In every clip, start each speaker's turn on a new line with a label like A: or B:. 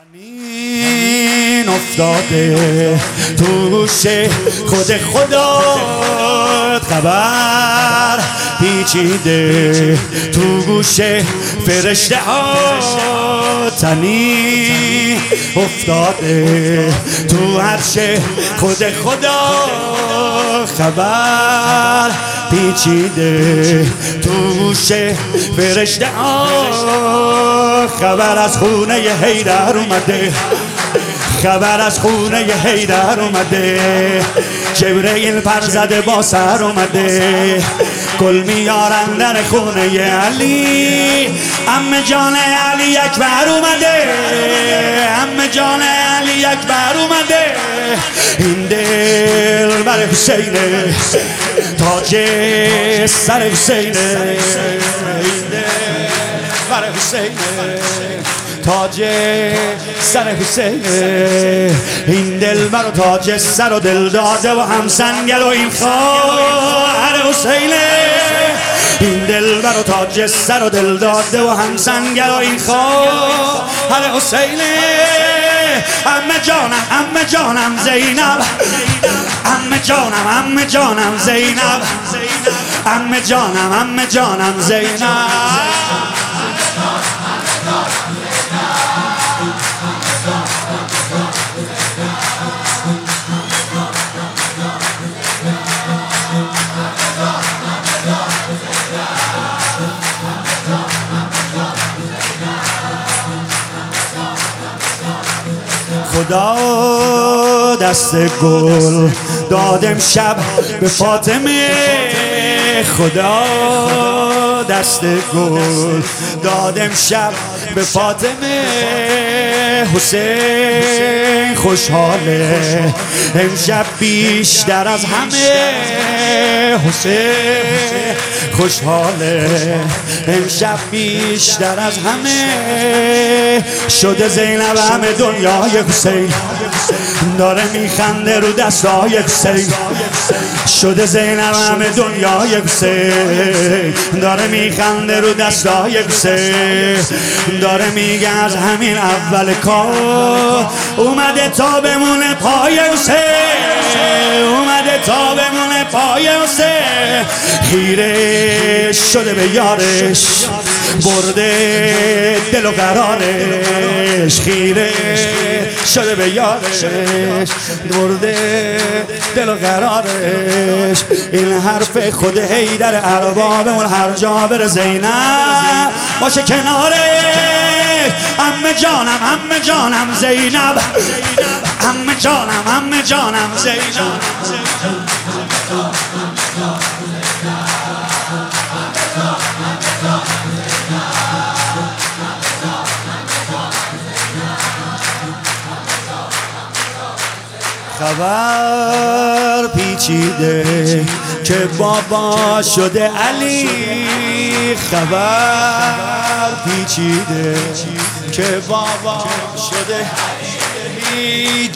A: زمین افتاده تو گوش خود خدا، خبر پیچیده تو گوش فرشته ها، تنی افتاده تو عرش خود خدا، خبر پیچیده تو گوش فرشته ها، خبر از خونه حیدر اومده، خبر از خونه حیدر اومده، جبرئیل پر زده با سر اومده، گل میارن در خونه علی، عمه جان علی اکبر اومده، عمه جان علی اکبر اومده، این دل بر حسینه، تاج سر حسینه، این دل بر حسینه، تاج سر حسینه، این دل بر تاج سر و دل داده و هم سنگل و این خواهر حسینه، این دل بر تاج سر و دل داده و هم سنگل و این خواهر حسینه، عمه جانم عمه جانم زینب، عمه جانم عمه جانم زینب، عمه جانم عمه جانم زینب. خدا دست گل داد امشب به فاطمه، خدا دست گل داد امشب به فاطمه، حسین خوشحاله امشب بیشتر از همه، حسین خوشحاله امشب بیشتر از همه، شده زینب همه دنیای حسین، داره میخنده رو دستای حسین، شده زینب همه دنیای حسین، داره میخنده رو دستای حسین، داره میگه از همین اول کار اومده تا بمونه پای حسین، اومده تا بمونه پای حسین، خیره شده به یارش برده دل و قرارش، خیره شده به یارش برده دل و قرارش، این حرف خود حیدر ارباب اون هر جا بره زینب باشه کناره، عمه جانم عمه جانم زینب، عمه جانم عمه جانم زینب. خبر پیچیده که بابا شده علی، خبر پیچیده که بابا شده علی،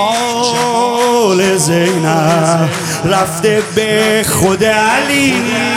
A: جمال زینب رفته به خود علی،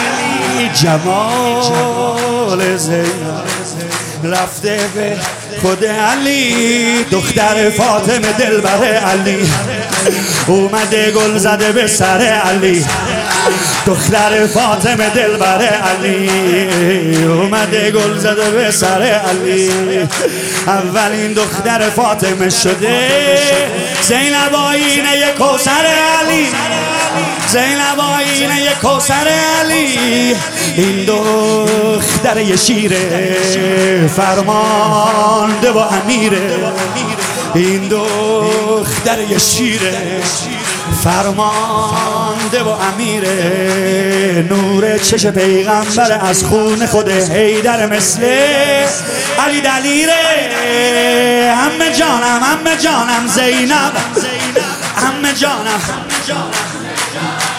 A: جمال زینب رفته به خود علی، دختر فاطمه دلبر علی اومده گل زده به سر علی، دختر فاطمه دلبر علی اومده گل زده به سر علی، اولین دختر فاطمه شده زینب آینه کوثر علی، زینب آینه کوثر علی، این دختر یه شیره فرمانده و امیره، این دختر یه شیره فرمانده و امیره، نور چش پیغمبر از خون خود حیدر مثل علی دلیره، عمه جانم عمه جانم زینب، عمه جانم